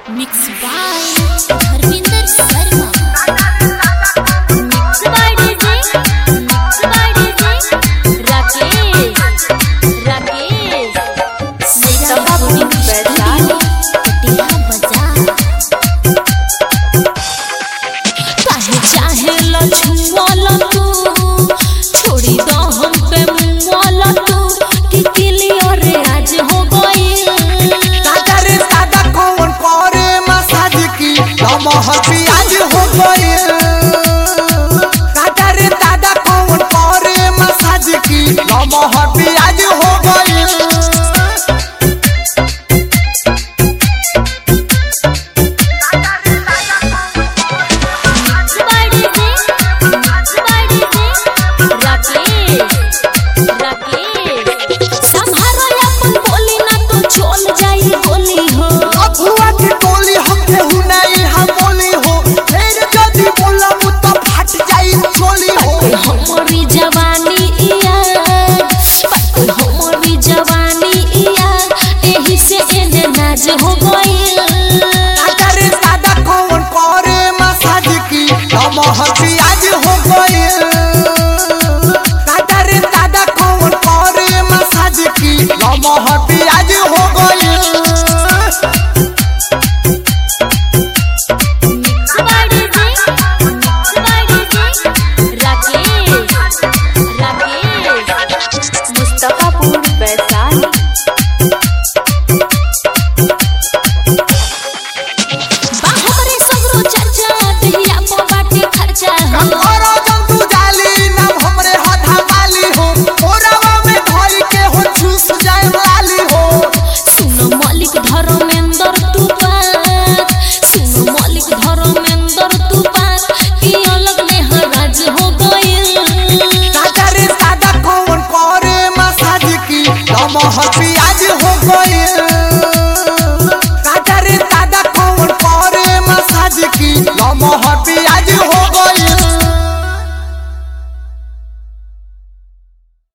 Mixed by Harvinder Sharma. Mixed by DJ Rakesh. Sita Bhumi Vaishali Patiya Bazaar. काहे चाहे लछुआला तू छोड़ी दो हमके मुआला तू कि क्लियर आज हो गई दादा रे दादा कौन करे मसाज की लमहर प्याज हो गई। दादा रे दादा कौन करे मसाज की लमहर प्याज हो गई। हो गई दादा रे दादा कौन करे मसाज की लमहर प्याज हो गई। दादा रे दादा कौन करे मसाज की लमहर प्याज हो गई। मुस्तफापुर वैशाली लमहर प्याज हो गई। दादा रे दादा कौन करे मसाज की लमहर